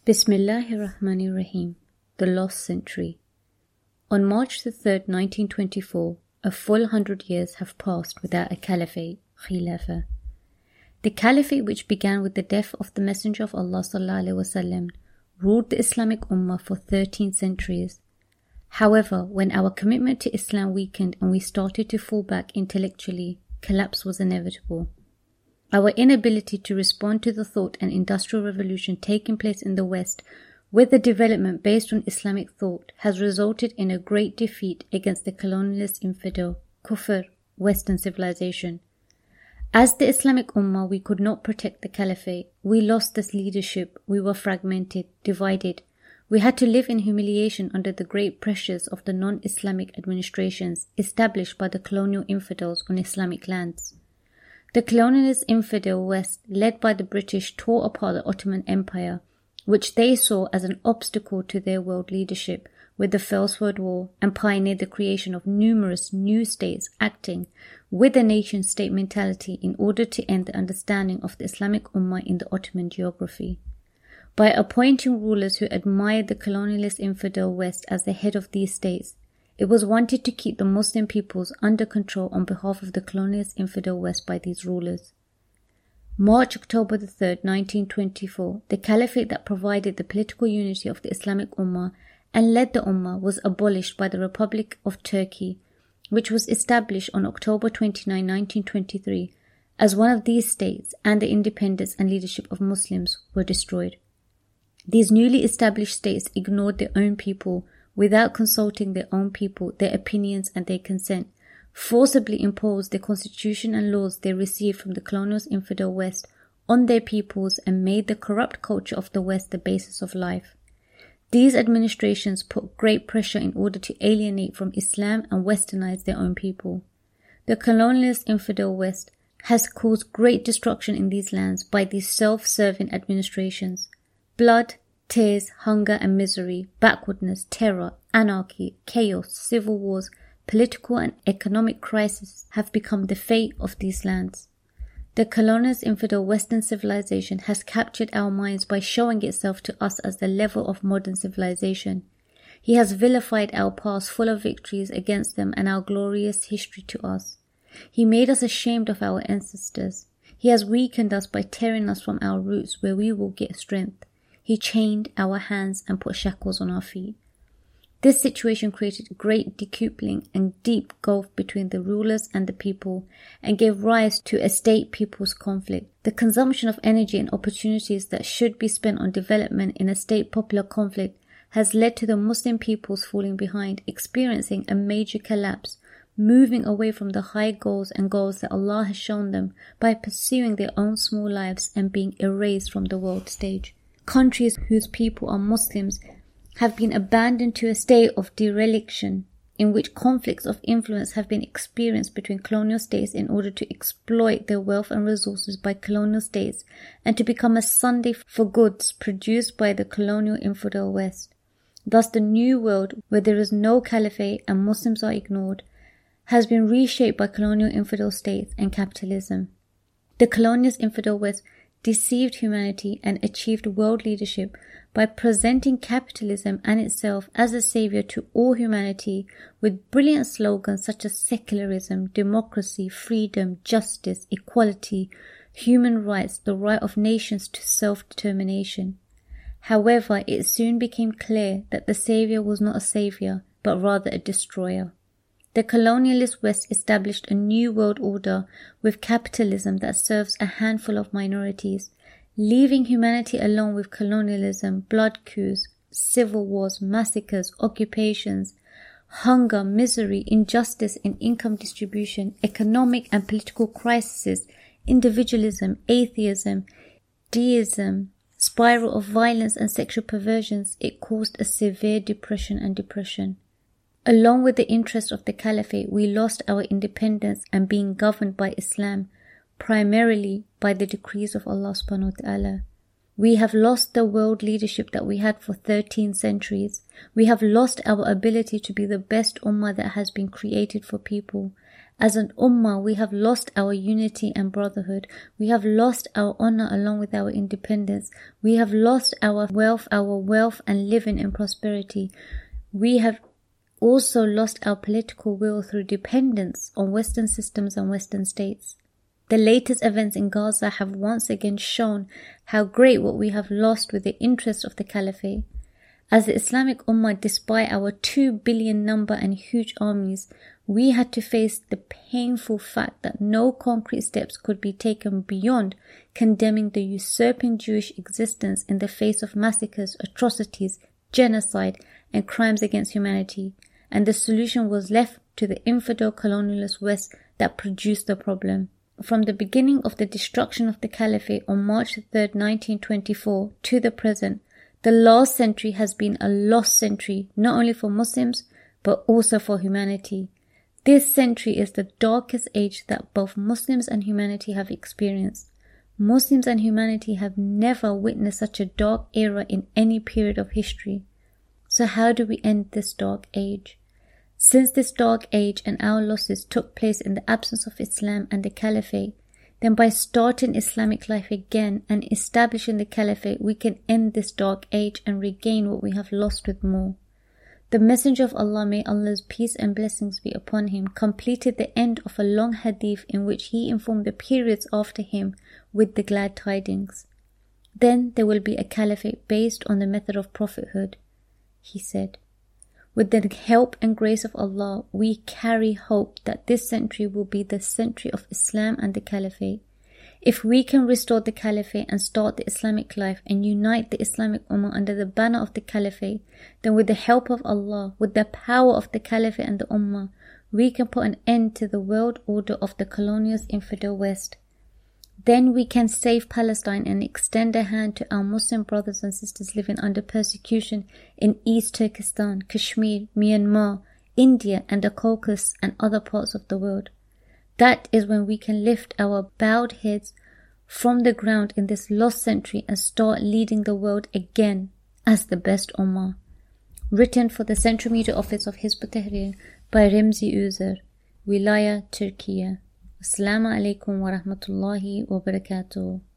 Bismillahir-Rahmanir-Rahim. The Lost Century. On March the 3rd, 1924, a full 100 years have passed without a caliphate, Khilafah. The caliphate, which began with the death of the Messenger of Allah ﷺ, ruled the Islamic Ummah for 13 centuries. However, when our commitment to Islam weakened and we started to fall back intellectually, collapse was inevitable. Our inability to respond to the thought and industrial revolution taking place in the West with a development based on Islamic thought has resulted in a great defeat against the colonialist infidel, Kufr, Western civilization. As the Islamic Ummah, we could not protect the Caliphate. We lost this leadership. We were fragmented, divided. We had to live in humiliation under the great pressures of the non-Islamic administrations established by the colonial infidels on Islamic lands. The colonialist infidel West, led by the British, tore apart the Ottoman Empire, which they saw as an obstacle to their world leadership with the First World War, and pioneered the creation of numerous new states acting with a nation-state mentality in order to end the understanding of the Islamic Ummah in the Ottoman geography. By appointing rulers who admired the colonialist infidel West as the head of these states, it was wanted to keep the Muslim peoples under control on behalf of the colonialist infidel West by these rulers. October the 3rd, 1924, the caliphate that provided the political unity of the Islamic Ummah and led the Ummah was abolished by the Republic of Turkey, which was established on October 29, 1923, as one of these states, and the independence and leadership of Muslims were destroyed. These newly established states ignored their own people without consulting their own people, their opinions and their consent, forcibly imposed the constitution and laws they received from the colonialist infidel West on their peoples, and made the corrupt culture of the West the basis of life. These administrations put great pressure in order to alienate from Islam and westernize their own people. The colonialist infidel West has caused great destruction in these lands by these self-serving administrations. Blood, tears, hunger and misery, backwardness, terror, anarchy, chaos, civil wars, political and economic crises have become the fate of these lands. The colonialist infidel Western civilization has captured our minds by showing itself to us as the level of modern civilization. He has vilified our past full of victories against them and our glorious history to us. He made us ashamed of our ancestors. He has weakened us by tearing us from our roots where we will get strength. He chained our hands and put shackles on our feet. This situation created great decoupling and deep gulf between the rulers and the people, and gave rise to a state-people's conflict. The consumption of energy and opportunities that should be spent on development in a state-popular conflict has led to the Muslim peoples falling behind, experiencing a major collapse, moving away from the high goals and goals that Allah has shown them by pursuing their own small lives and being erased from the world stage. Countries whose people are Muslims have been abandoned to a state of dereliction, in which conflicts of influence have been experienced between colonial states in order to exploit their wealth and resources by colonial states and to become a Sunday for goods produced by the colonial infidel West. Thus the new world, where there is no caliphate and Muslims are ignored, has been reshaped by colonial infidel states and capitalism. The colonialist infidel West deceived humanity and achieved world leadership by presenting capitalism and itself as a savior to all humanity with brilliant slogans such as secularism, democracy, freedom, justice, equality, human rights, the right of nations to self-determination. However, it soon became clear that the savior was not a savior, but rather a destroyer. The colonialist West established a new world order with capitalism that serves a handful of minorities, leaving humanity alone with colonialism, blood coups, civil wars, massacres, occupations, hunger, misery, injustice in income distribution, economic and political crises, individualism, atheism, deism, spiral of violence and sexual perversions. It caused a severe depression and depression. Along with the interest of the Caliphate, we lost our independence and being governed by Islam, primarily by the decrees of Allah subhanahu wa ta'ala. We have lost the world leadership that we had for 13 centuries. We have lost our ability to be the best ummah that has been created for people. As an ummah, we have lost our unity and brotherhood. We have lost our honor along with our independence. We have lost our wealth and living in prosperity. We have also lost our political will through dependence on Western systems and Western states. The latest events in Gaza have once again shown how great what we have lost with the interests of the Caliphate. As the Islamic Ummah, despite our 2 billion number and huge armies, we had to face the painful fact that no concrete steps could be taken beyond condemning the usurping Jewish existence in the face of massacres, atrocities, genocide, and crimes against humanity, and the solution was left to the infidel colonialist West that produced the problem. From the beginning of the destruction of the Caliphate on March 3, 1924 to the present, the last century has been a lost century, not only for Muslims, but also for humanity. This century is the darkest age that both Muslims and humanity have experienced. Muslims and humanity have never witnessed such a dark era in any period of history. So how do we end this dark age? Since this dark age and our losses took place in the absence of Islam and the Caliphate, then by starting Islamic life again and establishing the Caliphate, we can end this dark age and regain what we have lost with more. The Messenger of Allah, may Allah's peace and blessings be upon him, completed the end of a long hadith in which he informed the periods after him with the glad tidings. Then there will be a Caliphate based on the method of prophethood, he said. With the help and grace of Allah, we carry hope that this century will be the century of Islam and the Caliphate. If we can restore the Caliphate and start the Islamic life and unite the Islamic Ummah under the banner of the Caliphate, then with the help of Allah, with the power of the Caliphate and the Ummah, we can put an end to the world order of the colonialist infidel West. Then we can save Palestine and extend a hand to our Muslim brothers and sisters living under persecution in East Turkestan, Kashmir, Myanmar, India and the Caucasus and other parts of the world. That is when we can lift our bowed heads from the ground in this lost century and start leading the world again as the best Ummah. Written for the Central Media Office of Hizb ut-Tahrir by Remzi Uzer, Wilaya, Turkey. Assalamu alaikum wa rahmatullahi wa barakatuh.